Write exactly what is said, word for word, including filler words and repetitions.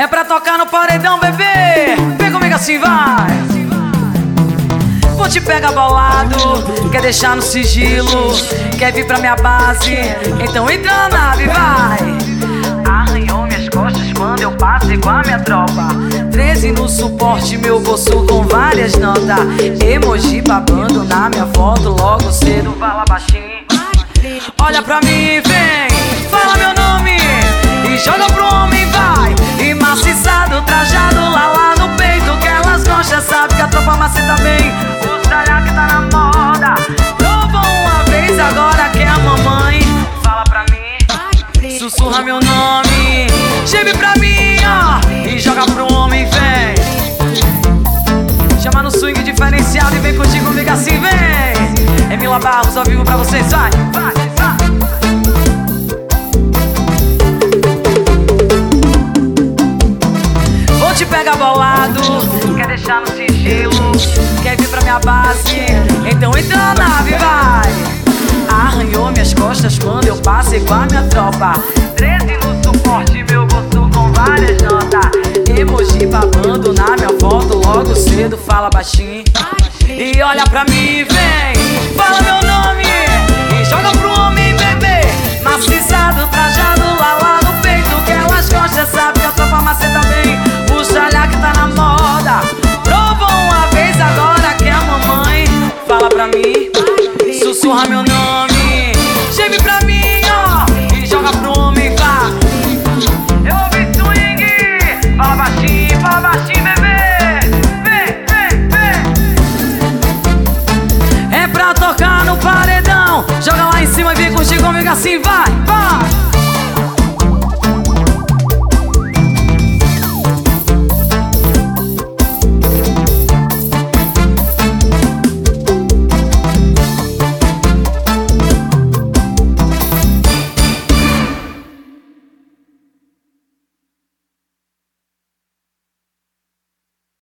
É pra tocar no paredão, bebê. Vem comigo assim, vai. Vou te pegar bolado, quer deixar no sigilo, quer vir pra minha base, então entra na nave, vai. Arranhou minhas costas quando eu passei com a minha tropa. Treze no suporte, meu bolso com várias notas. Emoji babando na minha foto logo cedo, fala baixinho. Olha pra mim, vem, fala meu nome e joga pro homem, vai. E maciçado, trajado, lá lá no peito que elas gostam, sabe que a tropa maceta bem. O talhar que tá na moda, provou uma vez, agora quer a mamãe. Fala pra mim, sussurra meu nome, geme pra mim, ó, e joga pro homem, vem. Chama no swing diferenciado e vem curtir comigo assim, vem. É Mila Barros ao vivo pra vocês, vai, vai, vai. Vou te pegar bolado, quer deixar no sigilo, quer vir pra minha base, então entra na nave, vai. Arranhou minhas costas quando eu passei com a minha tropa. Treze no suporte, meu bolso com várias notas. Emoji babando na minha foto logo cedo, fala baixinho. E olha pra mim, vem, fala meu nome e joga pro homem, bebê. Maciçado, trajado, lá lá